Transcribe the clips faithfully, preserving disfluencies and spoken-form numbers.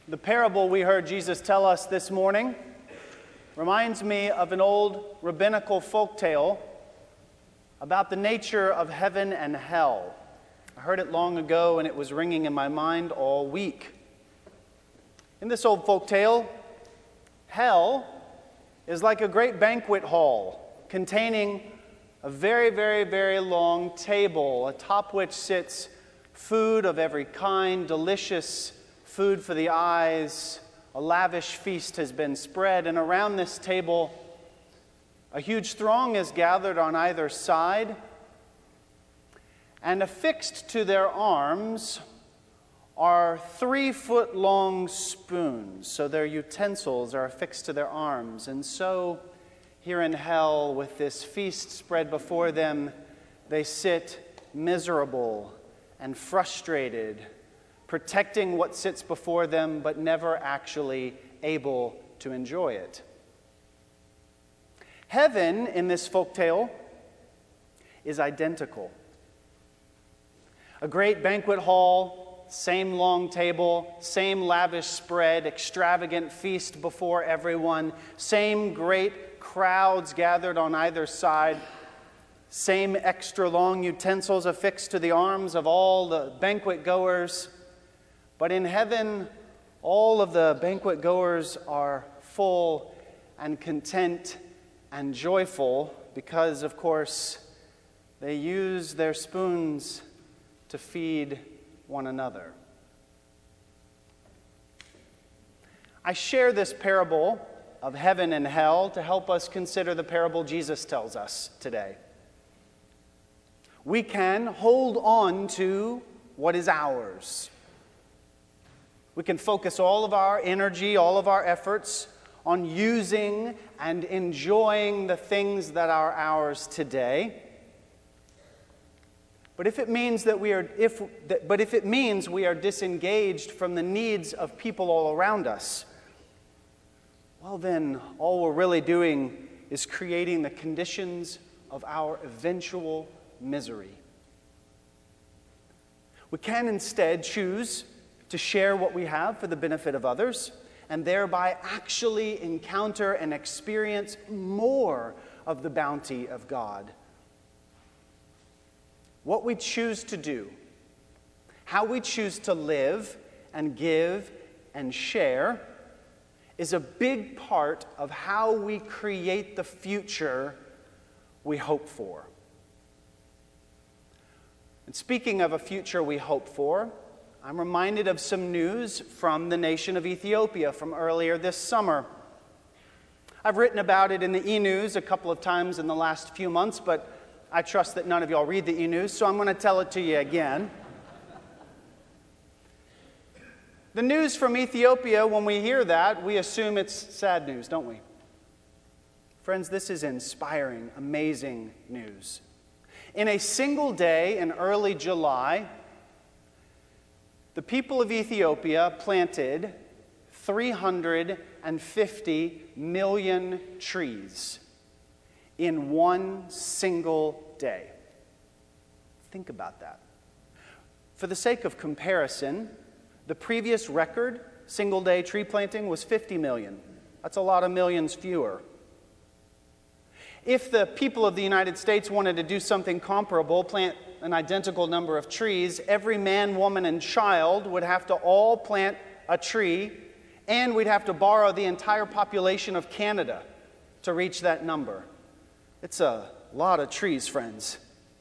The parable we heard Jesus tell us this morning reminds me of an old rabbinical folktale about the nature of heaven and hell. I heard it long ago and it was ringing in my mind all week. In this old folktale, hell is like a great banquet hall containing a very, very, very long table, atop which sits food of every kind, delicious food for the eyes. A lavish feast has been spread, and around this table, a huge throng is gathered on either side, and affixed to their arms are three-foot-long spoons, so their utensils are affixed to their arms. And so, here in hell, with this feast spread before them, they sit miserable and frustrated, protecting what sits before them, but never actually able to enjoy it. Heaven, in this folktale, is identical. A great banquet hall, same long table, same lavish spread, extravagant feast before everyone, same great crowds gathered on either side, same extra long utensils affixed to the arms of all the banquet goers. But in heaven, all of the banquet goers are full and content and joyful because, of course, they use their spoons to feed one another. I share this parable of heaven and hell to help us consider the parable Jesus tells us today. We can hold on to what is ours. We can focus all of our energy, all of our efforts on using and enjoying the things that are ours today. But if it means that we are if but if it means we are disengaged from the needs of people all around us, well then all we're really doing is creating the conditions of our eventual misery. We can instead choose to share what we have for the benefit of others, and thereby actually encounter and experience more of the bounty of God. What we choose to do, how we choose to live and give and share, is a big part of how we create the future we hope for. And speaking of a future we hope for, I'm reminded of some news from the nation of Ethiopia from earlier this summer. I've written about it in the e-news a couple of times in the last few months, but I trust that none of y'all read the e-news, so I'm going to tell it to you again. The news from Ethiopia, when we hear that, we assume it's sad news, don't we? Friends, this is inspiring, amazing news. In a single day in early July, the people of Ethiopia planted three hundred fifty million trees in one single day. Think about that. For the sake of comparison, the previous record single-day tree planting was fifty million. That's a lot of millions fewer. If the people of the United States wanted to do something comparable, plant an identical number of trees, every man, woman, and child would have to all plant a tree, and we'd have to borrow the entire population of Canada to reach that number. It's a lot of trees, friends.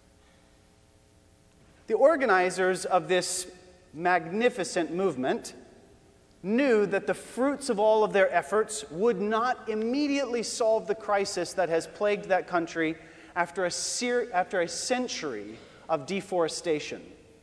The organizers of this magnificent movement knew that the fruits of all of their efforts would not immediately solve the crisis that has plagued that country after a, ser- after a century of deforestation.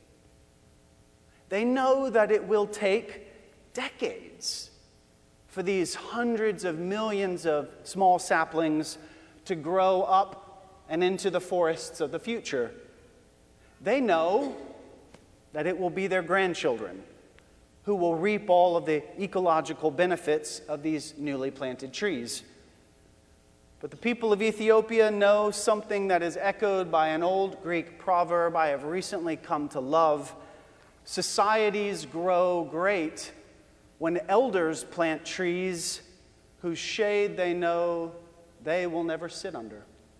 They know that it will take decades for these hundreds of millions of small saplings to grow up and into the forests of the future. They know that it will be their grandchildren who will reap all of the ecological benefits of these newly planted trees. But the people of Ethiopia know something that is echoed by an old Greek proverb I have recently come to love. Societies grow great when elders plant trees whose shade they know they will never sit under.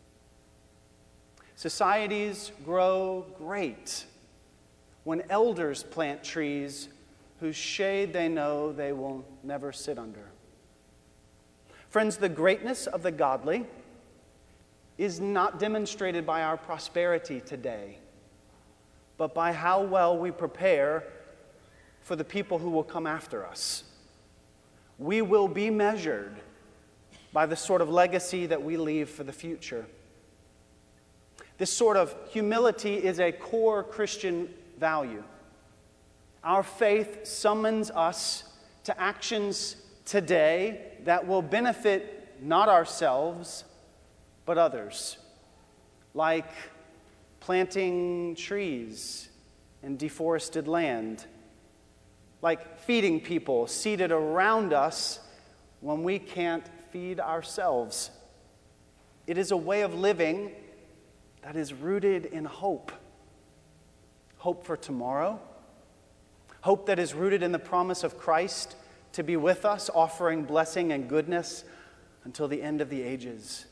Societies grow great when elders plant trees whose shade they know they will never sit under. Friends, the greatness of the godly is not demonstrated by our prosperity today, but by how well we prepare for the people who will come after us. We will be measured by the sort of legacy that we leave for the future. This sort of humility is a core Christian value. Our faith summons us to actions today that will benefit not ourselves, but others, like planting trees in deforested land, like feeding people seated around us when we can't feed ourselves. It is a way of living that is rooted in hope. Hope for tomorrow. Hope that is rooted in the promise of Christ to be with us, offering blessing and goodness until the end of the ages.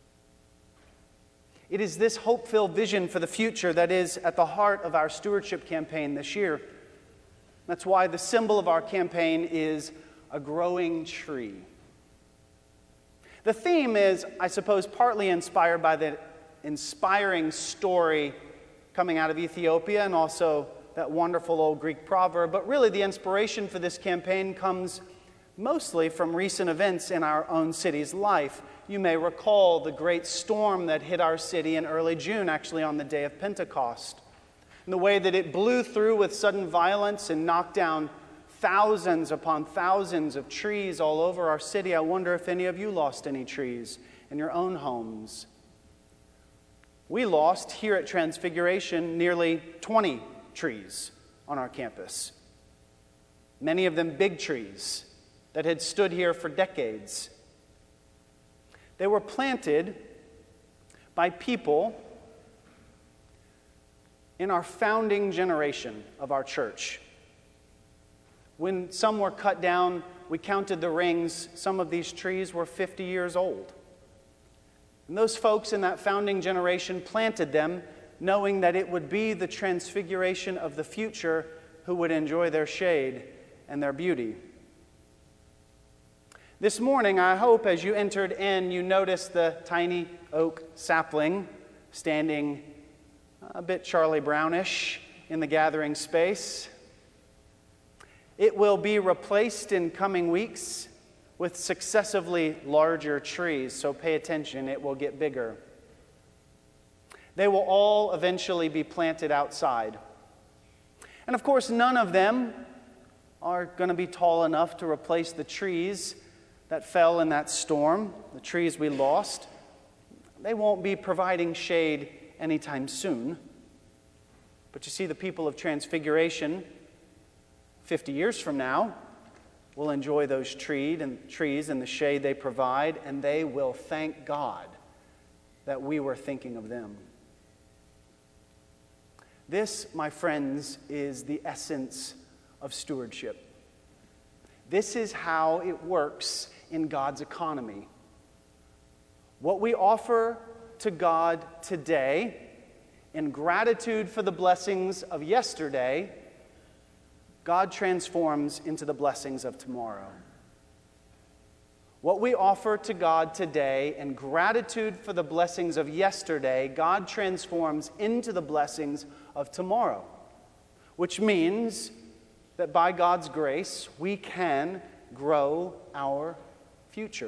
It is this hope-filled vision for the future that is at the heart of our stewardship campaign this year. That's why the symbol of our campaign is a growing tree. The theme is, I suppose, partly inspired by the inspiring story coming out of Ethiopia and also that wonderful old Greek proverb, but really the inspiration for this campaign comes mostly from recent events in our own city's life. You may recall the great storm that hit our city in early June, actually on the day of Pentecost, and the way that it blew through with sudden violence and knocked down thousands upon thousands of trees all over our city. I wonder if any of you lost any trees in your own homes. We lost, here at Transfiguration, nearly twenty trees on our campus. Many of them big trees that had stood here for decades. They were planted by people in our founding generation of our church. When some were cut down, we counted the rings. Some of these trees were fifty years old. And those folks in that founding generation planted them, knowing that it would be the transfiguration of the future who would enjoy their shade and their beauty. This morning, I hope as you entered in, you noticed the tiny oak sapling standing a bit Charlie Brownish in the gathering space. It will be replaced in coming weeks with successively larger trees, so pay attention, it will get bigger. They will all eventually be planted outside. And of course, none of them are going to be tall enough to replace the trees that fell in that storm, the trees we lost. They won't be providing shade anytime soon. But you see, the people of Transfiguration, fifty years from now, will enjoy those trees and trees and the shade they provide, and they will thank God that we were thinking of them. This, my friends, is the essence of stewardship. This is how it works in God's economy. What we offer to God today in gratitude for the blessings of yesterday, God transforms into the blessings of tomorrow. What we offer to God today in gratitude for the blessings of yesterday, God transforms into the blessings of tomorrow, which means that by God's grace, we can grow our future.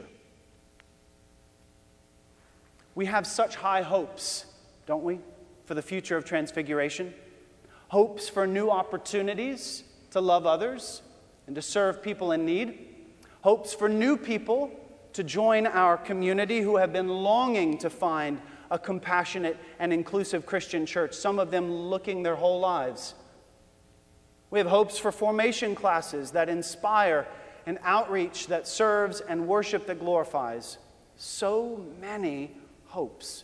We have such high hopes, don't we, for the future of Transfiguration? Hopes for new opportunities to love others and to serve people in need. Hopes for new people to join our community who have been longing to find a compassionate and inclusive Christian church, some of them looking their whole lives. We have hopes for formation classes that inspire and outreach that serves and worship that glorifies. So many hopes.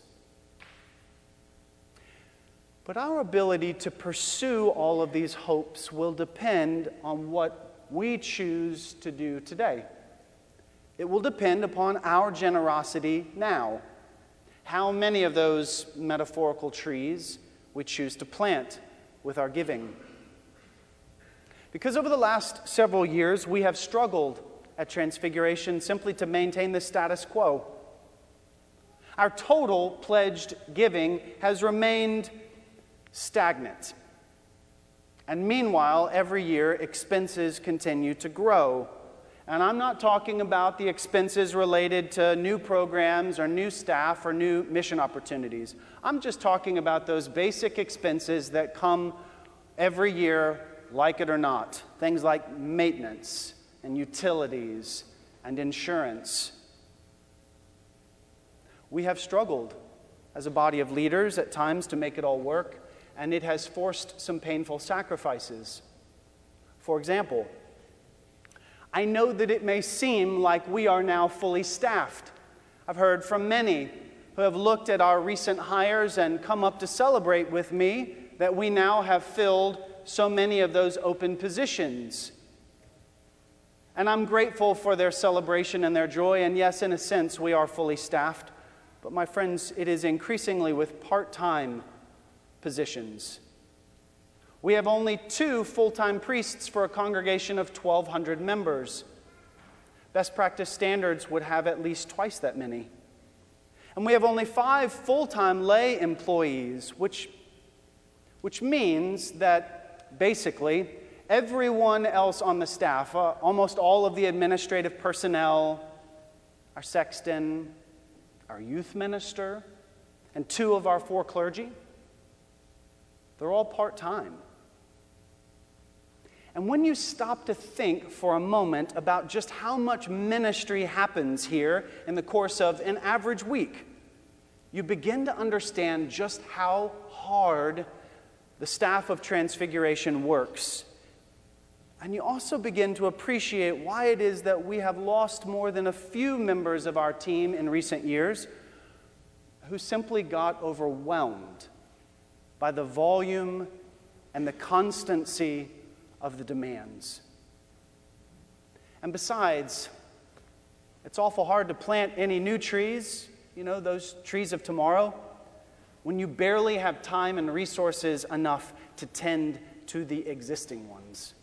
But our ability to pursue all of these hopes will depend on what we choose to do today. It will depend upon our generosity now. How many of those metaphorical trees we choose to plant with our giving. Because over the last several years, we have struggled at Transfiguration simply to maintain the status quo. Our total pledged giving has remained stagnant. And meanwhile, every year, expenses continue to grow. And I'm not talking about the expenses related to new programs or new staff or new mission opportunities. I'm just talking about those basic expenses that come every year, like it or not. Things like maintenance and utilities and insurance. We have struggled as a body of leaders at times to make it all work, and it has forced some painful sacrifices. For example, I know that it may seem like we are now fully staffed. I've heard from many who have looked at our recent hires and come up to celebrate with me that we now have filled so many of those open positions. And I'm grateful for their celebration and their joy, and yes, in a sense, we are fully staffed. But my friends, it is increasingly with part-time positions. We have only two full-time priests for a congregation of twelve hundred members. Best practice standards would have at least twice that many. And we have only five full-time lay employees, which, which means that basically everyone else on the staff, uh, almost all of the administrative personnel, our sexton, our youth minister, and two of our four clergy, they're all part-time. And when you stop to think for a moment about just how much ministry happens here in the course of an average week, you begin to understand just how hard the staff of Transfiguration works. And you also begin to appreciate why it is that we have lost more than a few members of our team in recent years who simply got overwhelmed by the volume and the constancy of the demands. And besides, it's awful hard to plant any new trees, you know, those trees of tomorrow, when you barely have time and resources enough to tend to the existing ones.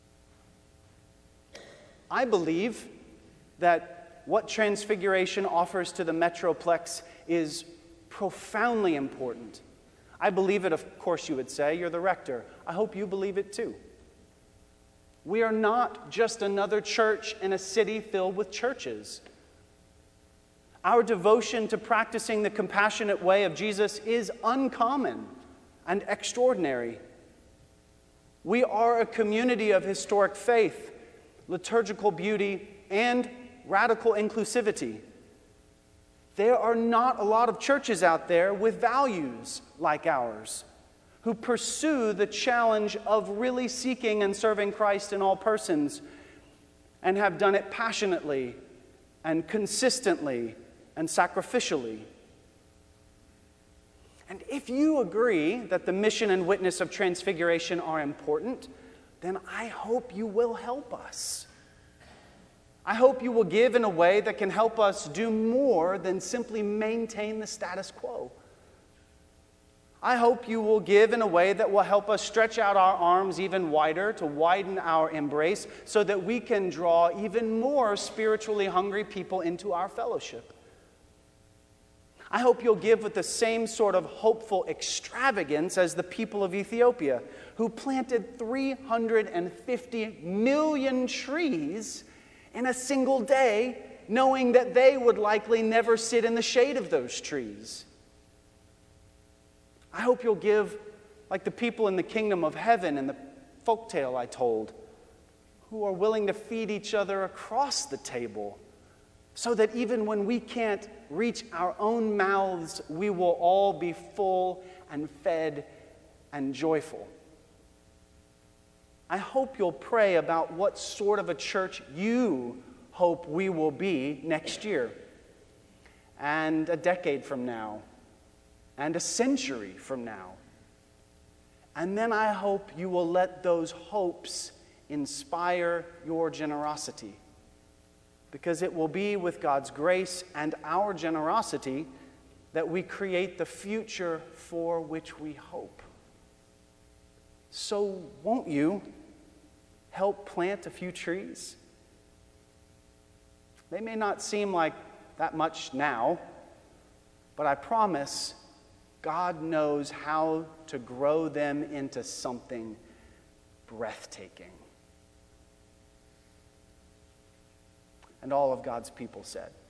I believe that what Transfiguration offers to the Metroplex is profoundly important. I believe it, of course you would say. You're the rector. I hope you believe it too. We are not just another church in a city filled with churches. Our devotion to practicing the compassionate way of Jesus is uncommon and extraordinary. We are a community of historic faith, liturgical beauty, and radical inclusivity. There are not a lot of churches out there with values like ours, who pursue the challenge of really seeking and serving Christ in all persons, and have done it passionately and consistently and sacrificially. And if you agree that the mission and witness of Transfiguration are important, then I hope you will help us. I hope you will give in a way that can help us do more than simply maintain the status quo. I hope you will give in a way that will help us stretch out our arms even wider to widen our embrace so that we can draw even more spiritually hungry people into our fellowship. I hope you'll give with the same sort of hopeful extravagance as the people of Ethiopia, who planted three hundred fifty million trees in a single day, knowing that they would likely never sit in the shade of those trees. I hope you'll give like the people in the kingdom of heaven in the folktale I told, who are willing to feed each other across the table, so that even when we can't reach our own mouths, we will all be full and fed and joyful. I hope you'll pray about what sort of a church you hope we will be next year, and a decade from now, and a century from now. And then I hope you will let those hopes inspire your generosity, because it will be with God's grace and our generosity that we create the future for which we hope. So won't you help plant a few trees? They may not seem like that much now, but I promise God knows how to grow them into something breathtaking. And all of God's people said,